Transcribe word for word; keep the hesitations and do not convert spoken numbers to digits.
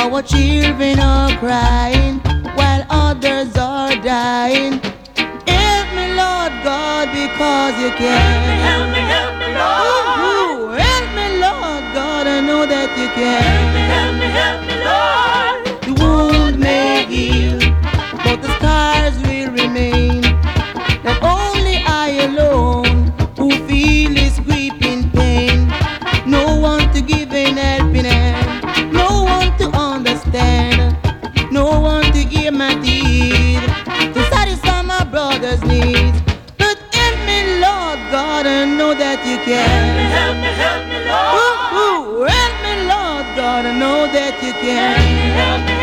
Our children are crying while others are dying. Help me, Lord God, because you can. Help me, help me, help me, Lord. Ooh, help me, Lord God, I know that you can. Help me, help me, Lord. The wound may heal, but the scars will remain. That only I alone who feel this creeping pain. No one to give an helping hand, no one to understand, no one to hear my deed, to satisfy my brother's needs. But help me, Lord God, I know that you can. Help me, help me, Lord. Ooh, ooh, help me, Lord God, I know that you can. Help me,